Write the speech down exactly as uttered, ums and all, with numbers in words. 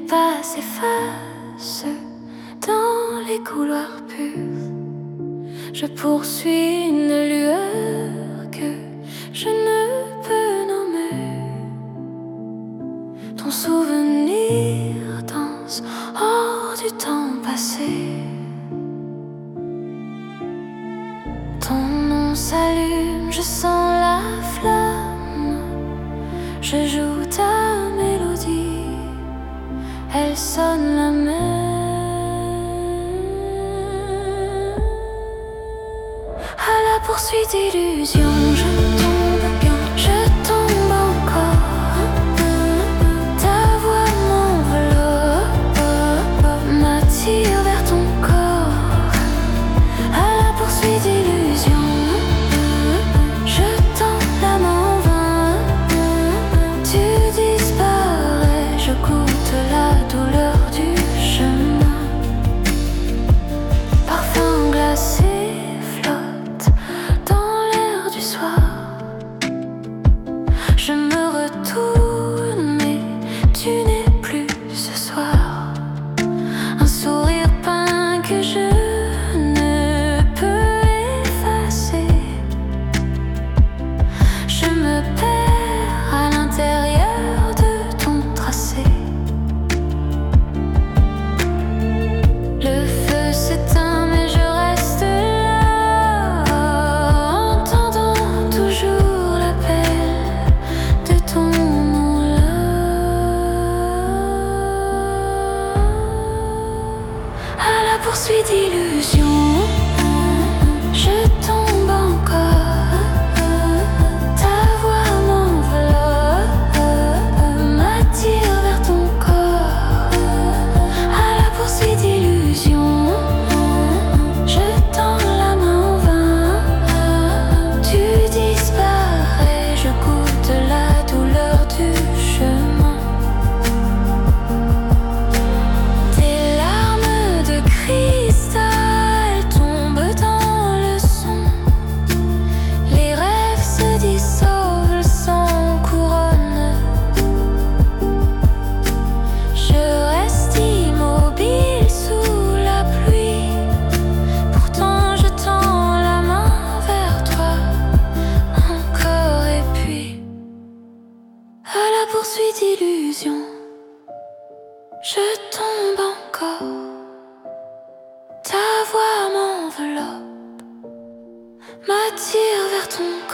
pas s'efface dans les couloirs purs. Je poursuis une lueur que je ne peux nommer. Ton souvenir danse hors du temps passé. Ton nom s'allume, je sens la flamme. Je joue ta mélodie, elle sonne la même. À la poursuite d'illusions, je tombe bien, je tombe encore. Ta voix m'enveloppe, m'attire vers ton corps. À la poursuite d'illusions, je tends la main en vain. Tu disparais, je goûte la douleur du chemin. Parfum glacé je me retourne, mais tu n'es plus ce soir. Un sourire peint que je ne peux effacer. Je me perds à l'intérieur de ton tracé. Le feu s'éteint, mais je reste là, entendant toujours l'appel de ton nom là. À la poursuite d'illusions, je tombe encore. Ta voix m'enveloppe, m'attire vers ton corps. À la poursuite d'illusions, je tends la main en vain. Tu disparais, je goûte la douleur du chemin. Tes larmes de cristal tombent dans le son. Les rêves se dissolvent sans couronne. Je reste immobile sous la pluie. Pourtant je tends la main vers toi encore et puis. À la poursuite d'illusions, je tombe encore. Ta voix m'enveloppe, m'attire vers ton